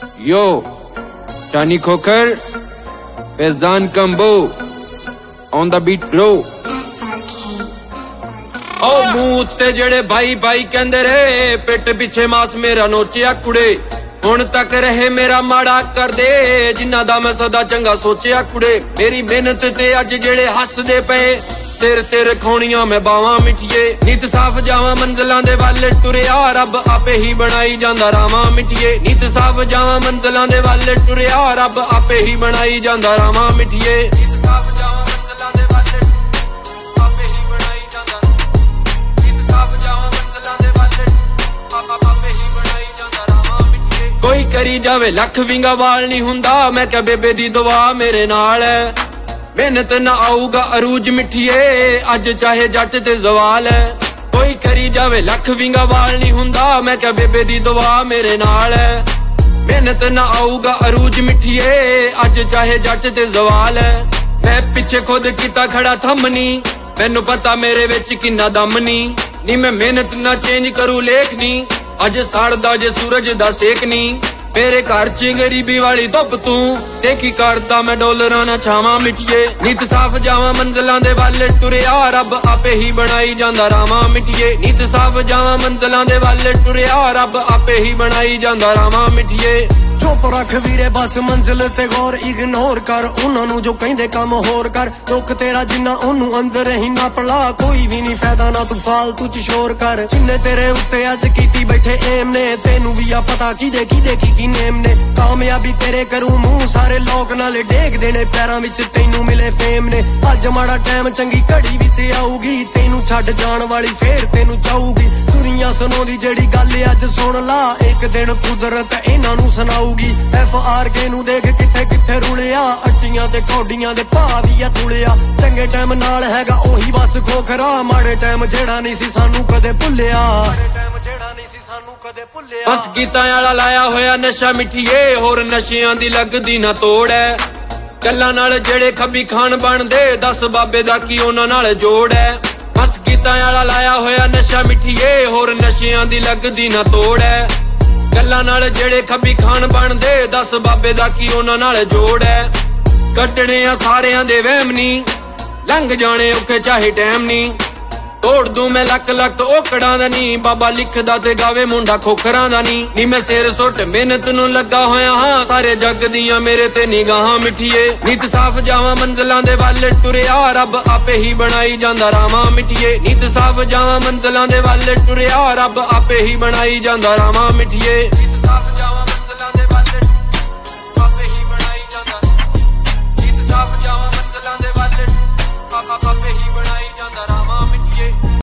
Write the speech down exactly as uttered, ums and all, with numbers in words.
Yo, Shani Khokhar, Faizan Kambo, on the beat bro. ओ मूंह ते जड़े भाई भाई कहंदे रे, पिट पिछे मास मेरा नोचिया कुड़े। हुण तक रहे मेरा माड़ा कर दे, जिन्ना दा मैं सदा चंगा सोचिया कुड़े। मेरी मेहनत ते अज जेड़े हसदे पे, तेरे तेरे खोनियां मैं बावां मिठिए। नीत साफ जावां मंजिलां दे वाले टुरिया, रब आपे ही बनाई जांदा रावां मिठिए। नीत साफ जावां मंजिलां दे वाले टुरिया, रब आपे ही बनाई जांदा रावां मिठिए। नीत साफ जावां मंजिलां दे वाले आपे ही बनाई जांदा, नीत साफ जावां मंजिलां दे वाले आपे ही बनाई जांदा रावां मिठिए। कोई करी जावे लख विंगा वाल नहीं हुंदा, मैं क्या बेबे दी दुआ मेरे नाल है। मेहनत ना आऊगा अरूज मिठिए, अज चाहे जट ते जवाल है। कोई करी जावे लख विंगा वाल नहीं हुंदा, मैं क्या बेबे दी दुआ मेरे नाल है। मेहनत ना आऊगा अरूज मिठिए, अज चाहे जट ते जवाल है। मैं पिछे खुद किता खड़ा थमनी, मैनू पता मेरे विच किन्ना दम नी। नी मैं मेहनत ना चेंज करूं लेख नी, अज सड़दा जे सूरज दा सेक नी। मेरे घर च गरीबी वाली धुप तू देखी करदा, मैं डॉलरां ना छावां मिठिए। नीत साफ जावां मंजिलां दे वाले टुरिया, रब आपे ही बनाई जांदा रावां मिठिए। नीत साफ जावां मंजिलां दे वाले टुरिया, रब आपे ही बनाई जांदा रावां मिठिए। चुप रख वीरे बस मंजिल ते गौर इग्नोर कर, उन्हां नू जो कहंदे काम होर कर। दुख तेरा जिन्ना ओनू अंदर ही ना पला, कोई भी नहीं फायदा ना तू फालतू च शोर कर। जिन्ने तेरे उत्ते अज कीती बैठे एम ने, तेनू भी आ पता किदे किदे की की नेम ने। कामयाबी तेरे करूं मुंह सारे लोक नाले डेग देने, पैरां विच तैनू मिले फेम ने। अज माड़ा टाइम चंगी घड़ी भी ते आऊगी, तैनू छड्ड जाण वाली फेर तैनू चाहूगी। दुनिया सुनाउंदी जेड़ी गल अज सुन ला, एक दिन कुदरत इन्हां नू सुनाऊ। एफ आर के नू देख किथे किथे रुलिया, अट्टियां ते कौडियां दे भाव भी आ तुलिया। चंगे टाइम नाल हैगा ओही बस खोखरा, माड़े टाइम जेड़ा नहीं सी सानू कदे भुलिया। बस गीतां आला लाया होया नशा मिठिए, होर नशियां दी लगदी ना तोड़ है। गल्लां नाल जेड़े खब्बी खान बनदे, दस बाबे दा की उन्हां नाल जोड़ है। बस गीतां आला लाया होया नशा मिठिए, होर नशियां दी लगदी ना तोड़ है। गल्लां नाल जेड़े खब्बी खान बनदे, दस बाबे दा की उन्हां नाल जोड़ है। कड्डणे आ सारियां दे वहम नी, लंघ जाने औखे चाहे टैम नी। तोड़ दूं मैं लक लक ओकड़ां दा नी, बाबा लिखदा ते गावे मुंडा खोखरां दा नी। नी मैं सिर सुट मेहनत नू लगा होया हां, सारे जग दियां मेरे ते निगाहां मिठिए। नीत साफ जावां मंजिलां दे वाले टुरिया, रब आपे ही बनाई जांदा रावां मिठिए। नीत साफ जावां मंजिलां दे वाले टुरिया, रब आपे ही बनाई जांदा रावां मिठिए। नीत साफ